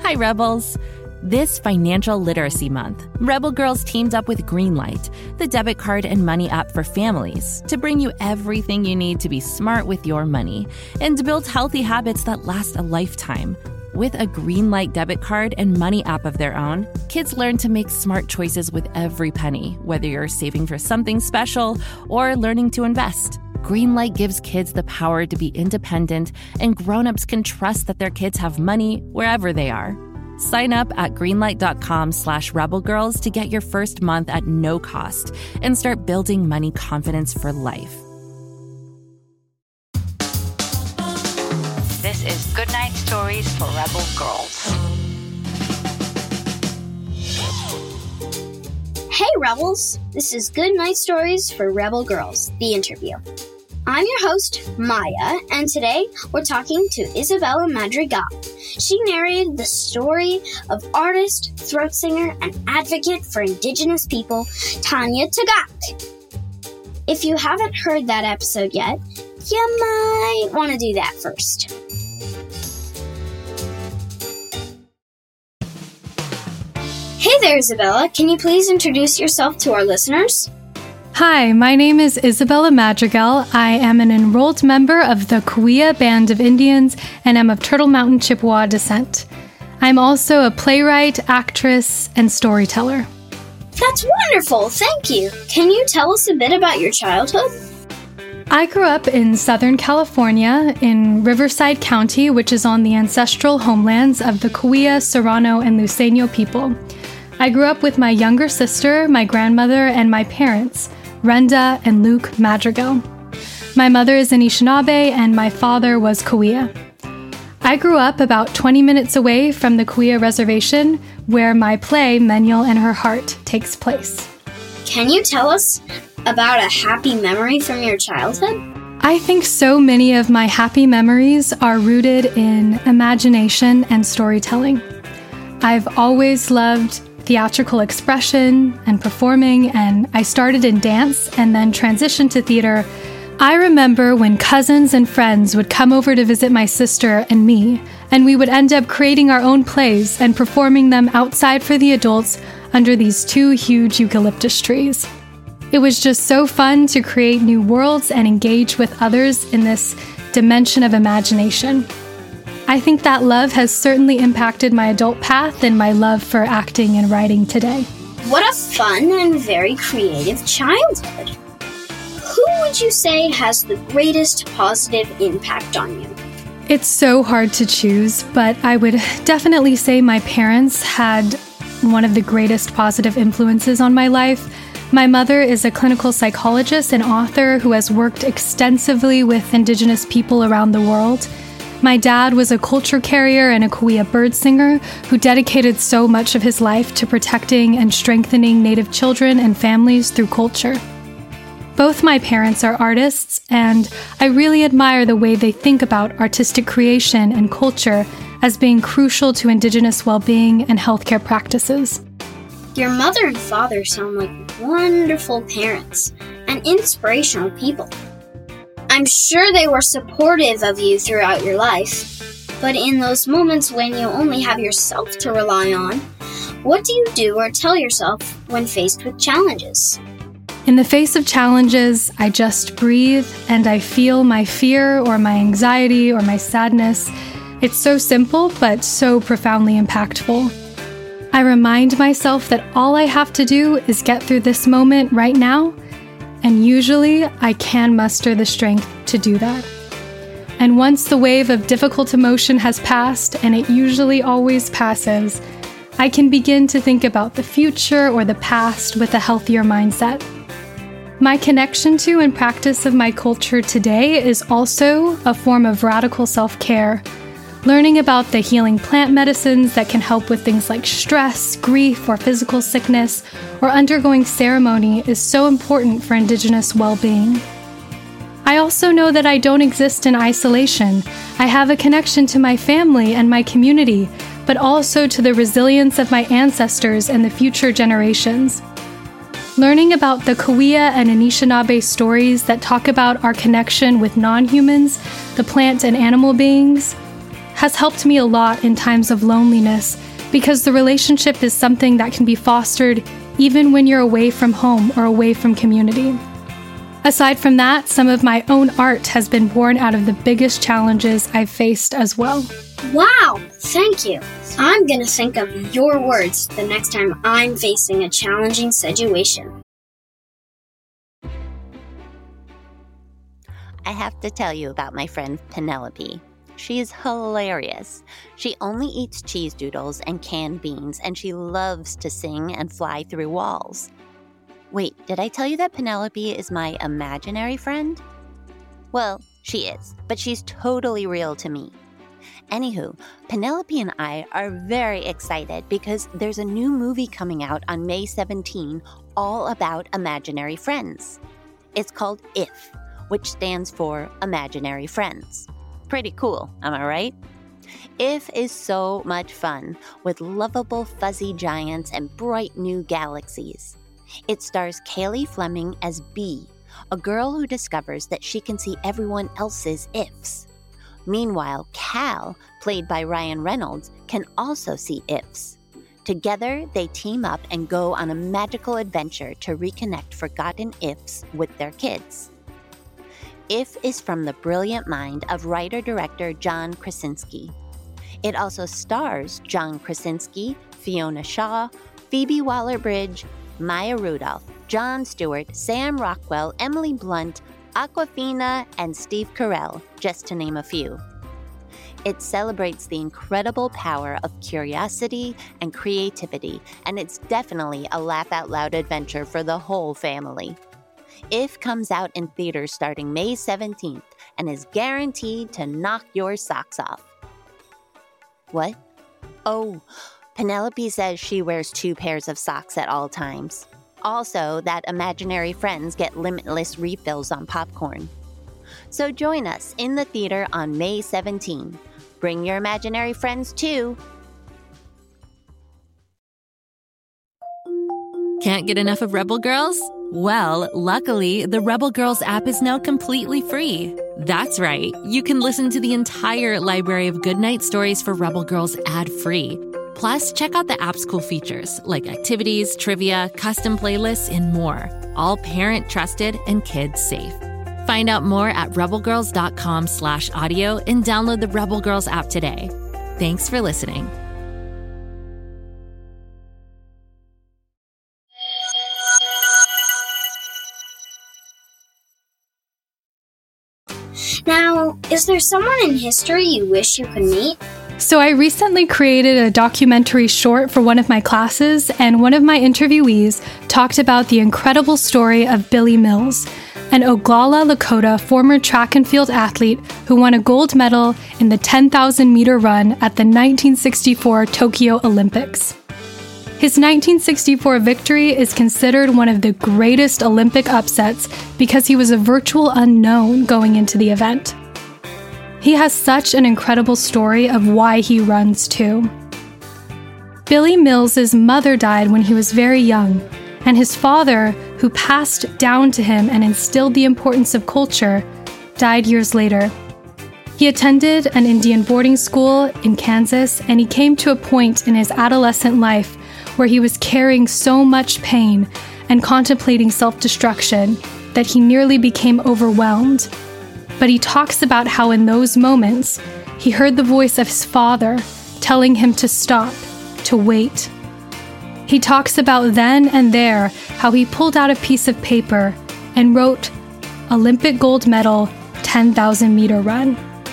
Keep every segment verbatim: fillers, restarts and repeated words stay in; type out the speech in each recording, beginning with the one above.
Hi, Rebels. This Financial Literacy Month, Rebel Girls teamed up with Greenlight, the debit card and money app for families, to bring you everything you need to be smart with your money and to build healthy habits that last a lifetime. With a Greenlight debit card and money app of their own, kids learn to make smart choices with every penny, whether you're saving for something special or learning to invest. Greenlight gives kids the power to be independent, and grown-ups can trust that their kids have money wherever they are. Sign up at greenlight.com slash rebelgirls to get your first month at no cost and start building money confidence for life. This is Goodnight Stories for Rebel Girls. Hey Rebels, this is Goodnight Stories for Rebel Girls, the interview. I'm your host, Maya, and today we're talking to Isabella Madrigal. She narrated the story of artist, throat singer, and advocate for Indigenous people, Tanya Tagaq. If you haven't heard that episode yet, you might want to do that first. Hey there, Isabella. Can you please introduce yourself to our listeners? Hi, my name is Isabella Madrigal. I am an enrolled member of the Cahuilla Band of Indians and am of Turtle Mountain Chippewa descent. I'm also a playwright, actress, and storyteller. That's wonderful, thank you. Can you tell us a bit about your childhood? I grew up in Southern California in Riverside County, which is on the ancestral homelands of the Cahuilla, Serrano, and Luiseño people. I grew up with my younger sister, my grandmother, and my parents, Renda and Luke Madrigal. My mother is Anishinaabe and my father was Cahuilla. I grew up about twenty minutes away from the Cahuilla Reservation, where my play, Menyel and Her Heart, takes place. Can you tell us about a happy memory from your childhood? I think so many of my happy memories are rooted in imagination and storytelling. I've always loved theatrical expression and performing, and I started in dance and then transitioned to theater. I remember when cousins and friends would come over to visit my sister and me, and we would end up creating our own plays and performing them outside for the adults under these two huge eucalyptus trees. It was just so fun to create new worlds and engage with others in this dimension of imagination. I think that love has certainly impacted my adult path and my love for acting and writing today. What a fun and very creative childhood. Who would you say has the greatest positive impact on you? It's so hard to choose, but I would definitely say my parents had one of the greatest positive influences on my life. My mother is a clinical psychologist and author who has worked extensively with Indigenous people around the world. My dad was a culture carrier and a Cahuilla bird singer who dedicated so much of his life to protecting and strengthening Native children and families through culture. Both my parents are artists, and I really admire the way they think about artistic creation and culture as being crucial to Indigenous well-being and healthcare practices. Your mother and father sound like wonderful parents and inspirational people. I'm sure they were supportive of you throughout your life, but in those moments when you only have yourself to rely on, what do you do or tell yourself when faced with challenges? In the face of challenges, I just breathe and I feel my fear or my anxiety or my sadness. It's so simple, but so profoundly impactful. I remind myself that all I have to do is get through this moment right now, and usually I can muster the strength to do that. And once the wave of difficult emotion has passed, and it usually always passes, I can begin to think about the future or the past with a healthier mindset. My connection to and practice of my culture today is also a form of radical self-care. Learning about the healing plant medicines that can help with things like stress, grief, or physical sickness, or undergoing ceremony is so important for Indigenous well-being. I also know that I don't exist in isolation. I have a connection to my family and my community, but also to the resilience of my ancestors and the future generations. Learning about the Cahuilla and Anishinaabe stories that talk about our connection with non-humans, the plant and animal beings, has helped me a lot in times of loneliness because the relationship is something that can be fostered even when you're away from home or away from community. Aside from that, some of my own art has been born out of the biggest challenges I've faced as well. Wow, thank you. I'm going to think of your words the next time I'm facing a challenging situation. I have to tell you about my friend Penelope. She is hilarious. She only eats cheese doodles and canned beans, and she loves to sing and fly through walls. Wait, did I tell you that Penelope is my imaginary friend? Well, she is, but she's totally real to me. Anywho, Penelope and I are very excited because there's a new movie coming out on May seventeenth all about imaginary friends. It's called IF, which stands for Imaginary Friends. Pretty cool, am I right? IF is so much fun with lovable fuzzy giants and bright new galaxies. It stars Kaylee Fleming as Bee, a girl who discovers that she can see everyone else's ifs. Meanwhile, Cal, played by Ryan Reynolds, can also see ifs. Together, they team up and go on a magical adventure to reconnect forgotten ifs with their kids. IF is from the brilliant mind of writer-director John Krasinski. It also stars John Krasinski, Fiona Shaw, Phoebe Waller-Bridge, Maya Rudolph, Jon Stewart, Sam Rockwell, Emily Blunt, Awkwafina, and Steve Carell, just to name a few. It celebrates the incredible power of curiosity and creativity, and it's definitely a laugh-out-loud adventure for the whole family. IF comes out in theaters starting May seventeenth and is guaranteed to knock your socks off. What? Oh, Penelope says she wears two pairs of socks at all times. Also, that imaginary friends get limitless refills on popcorn. So join us in the theater on May seventeenth. Bring your imaginary friends too. Can't get enough of Rebel Girls? Well, luckily, the Rebel Girls app is now completely free. That's right. You can listen to the entire library of goodnight stories for Rebel Girls ad-free. Plus, check out the app's cool features like activities, trivia, custom playlists, and more. All parent-trusted and kids-safe. Find out more at rebelgirls.com slash audio and download the Rebel Girls app today. Thanks for listening. Now, is there someone in history you wish you could meet? So I recently created a documentary short for one of my classes, and one of my interviewees talked about the incredible story of Billy Mills, an Oglala Lakota former track and field athlete who won a gold medal in the ten thousand meter run at the nineteen sixty-four Tokyo Olympics. His nineteen sixty-four victory is considered one of the greatest Olympic upsets because he was a virtual unknown going into the event. He has such an incredible story of why he runs too. Billy Mills' mother died when he was very young, and his father, who passed down to him and instilled the importance of culture, died years later. He attended an Indian boarding school in Kansas, and he came to a point in his adolescent life where he was carrying so much pain and contemplating self-destruction that he nearly became overwhelmed. But he talks about how in those moments, he heard the voice of his father telling him to stop, to wait. He talks about then and there how he pulled out a piece of paper and wrote, Olympic gold medal, ten thousand meter run.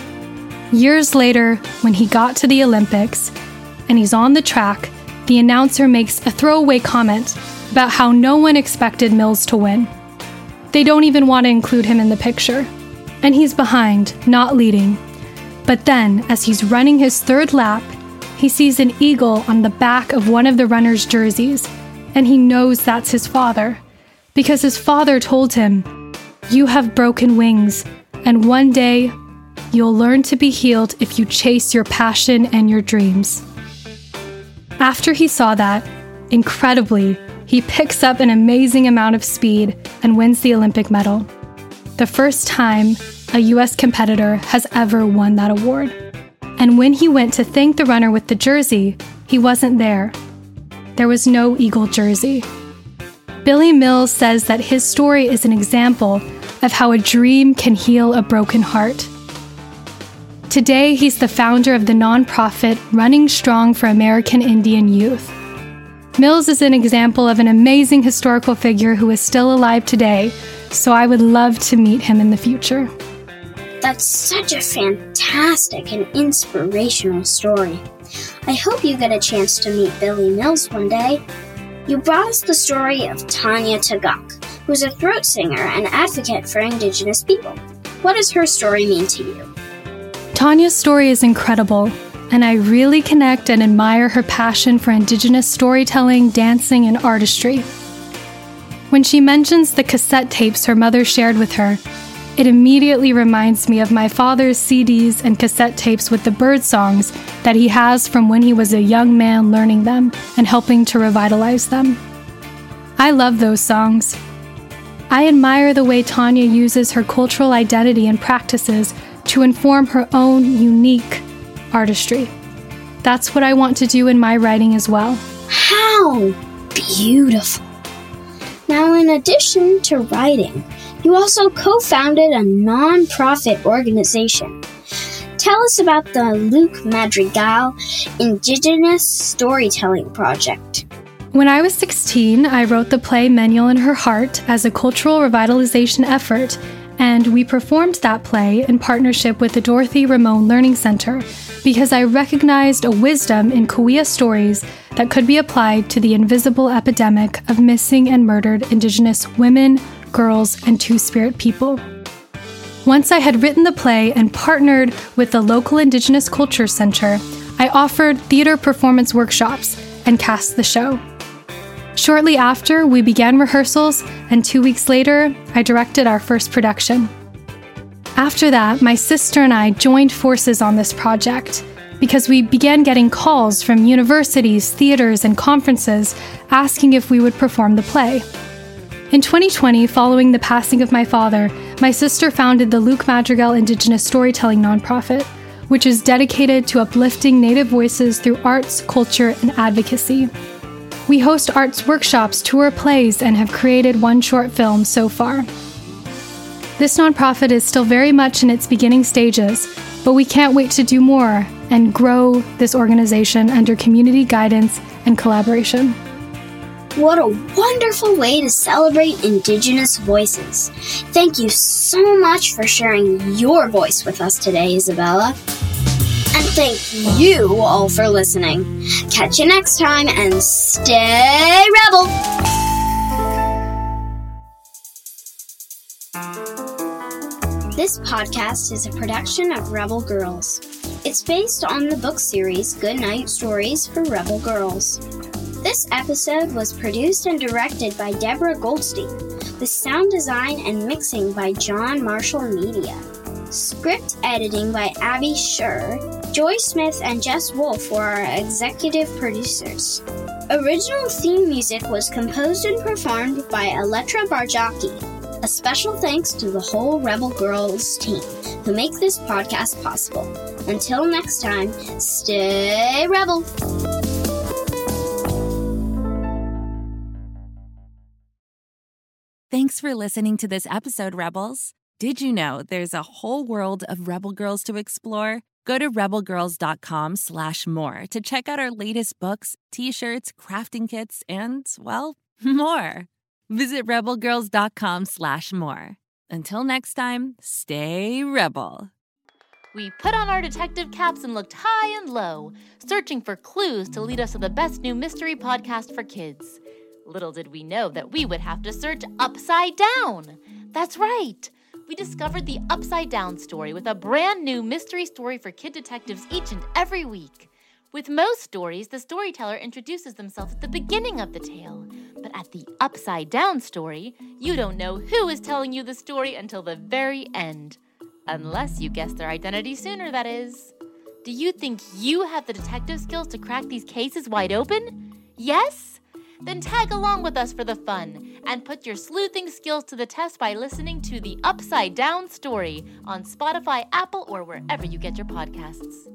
Years later, when he got to the Olympics and he's on the track, the announcer makes a throwaway comment about how no one expected Mills to win. They don't even want to include him in the picture. And he's behind, not leading. But then, as he's running his third lap, he sees an eagle on the back of one of the runner's jerseys, and he knows that's his father, because his father told him, "You have broken wings, and one day, you'll learn to be healed if you chase your passion and your dreams." After he saw that, incredibly, he picks up an amazing amount of speed and wins the Olympic medal. The first time a U S competitor has ever won that award. and when he went to thank the runner with the jersey, he wasn't there. There was no Eagle jersey. Billy Mills says that his story is an example of how a dream can heal a broken heart. Today, he's the founder of the nonprofit Running Strong for American Indian Youth. Mills is an example of an amazing historical figure who is still alive today, so I would love to meet him in the future. That's such a fantastic and inspirational story. I hope you get a chance to meet Billy Mills one day. You brought us the story of Tanya Tagaq, who's a throat singer and advocate for Indigenous people. What does her story mean to you? Tanya's story is incredible, and I really connect and admire her passion for Indigenous storytelling, dancing, and artistry. When she mentions the cassette tapes her mother shared with her, it immediately reminds me of my father's C Ds and cassette tapes with the bird songs that he has from when he was a young man learning them and helping to revitalize them. I love those songs. I admire the way Tanya uses her cultural identity and practices to inform her own unique artistry. That's what I want to do in my writing as well. How beautiful! Now, in addition to writing, you also co-founded a non-profit organization. Tell us about the Luke Madrigal Indigenous Storytelling Project. When I was sixteen, I wrote the play Menyul in Her Heart as a cultural revitalization effort, and we performed that play in partnership with the Dorothy Ramone Learning Center because I recognized a wisdom in Cahuilla stories that could be applied to the invisible epidemic of missing and murdered Indigenous women, girls, and Two-Spirit people. Once I had written the play and partnered with the local Indigenous Culture Center, I offered theater performance workshops and cast the show. Shortly after, we began rehearsals, and two weeks later, I directed our first production. After that, my sister and I joined forces on this project because we began getting calls from universities, theaters, and conferences asking if we would perform the play. In twenty twenty, following the passing of my father, my sister founded the Luke Madrigal Indigenous Storytelling Nonprofit, which is dedicated to uplifting Native voices through arts, culture, and advocacy. We host arts workshops, tour plays, and have created one short film so far. This nonprofit is still very much in its beginning stages, but we can't wait to do more and grow this organization under community guidance and collaboration. What a wonderful way to celebrate Indigenous voices. Thank you so much for sharing your voice with us today, Isabella. And thank you all for listening. Catch you next time and stay rebel! This podcast is a production of Rebel Girls. It's based on the book series Goodnight Stories for Rebel Girls. This episode was produced and directed by Deborah Goldstein, with sound design and mixing by John Marshall Media. Script editing by Abby Scher. Joy Smith and Jess Wolf were our executive producers. Original theme music was composed and performed by Electra Barjaki. A special thanks to the whole Rebel Girls team who make this podcast possible. Until next time, stay rebel! Thanks for listening to this episode, Rebels. Did you know there's a whole world of Rebel Girls to explore? Go to rebelgirls.com slash more to check out our latest books, t-shirts, crafting kits, and, well, more. Visit rebelgirls.com slash more. Until next time, stay rebel. We put on our detective caps and looked high and low, searching for clues to lead us to the best new mystery podcast for kids. Little did we know that we would have to search upside down. That's right. We discovered the Upside Down story with a brand new mystery story for kid detectives each and every week. With most stories, the storyteller introduces themselves at the beginning of the tale. But at the Upside Down story, you don't know who is telling you the story until the very end. Unless you guess their identity sooner, that is. Do you think you have the detective skills to crack these cases wide open? Yes? Then tag along with us for the fun and put your sleuthing skills to the test by listening to the Upside Down story on Spotify, Apple, or wherever you get your podcasts.